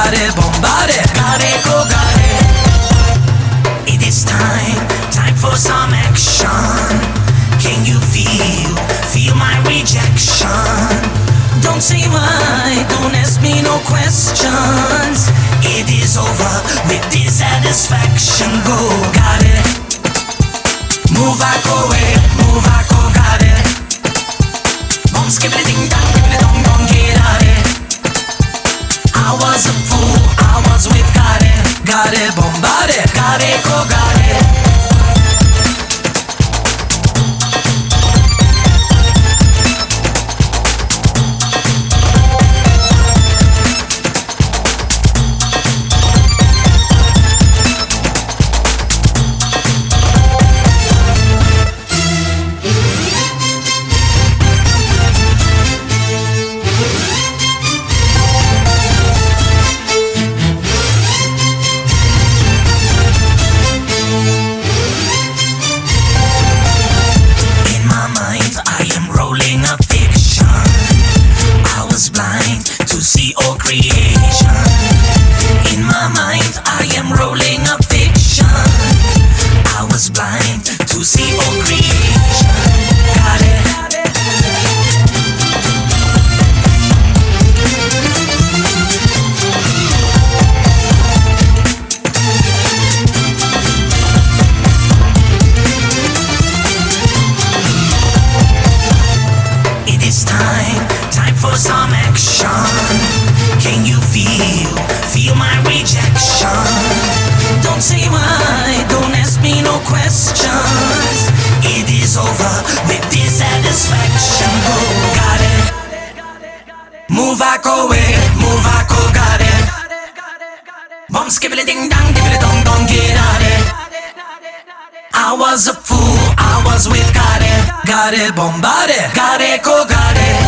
Gare bombare, gare go gare. It is time for some action. Can you feel my rejection? Don't say why, don't ask me no questions. It is over with dissatisfaction. Go, got it. Move back away, move back, oh, got it. Bom skibbity ding dong, dibbity dong dong, get at it. I was a fool, I was with got it, bombare, got it, go, got it. See all creation. In my mind, I am rolling a fiction. I was blind to see all creation. Got it. It is time for some action. Can you feel my rejection? Don't say why, don't ask me no questions. It is over with dissatisfaction. Oh, got it. Move back away, move back, oh, got it. Bom skibbity ding dong, dibbity dong dong, get at it. I was a fool, I was with got it, bombare, got it, go, got it.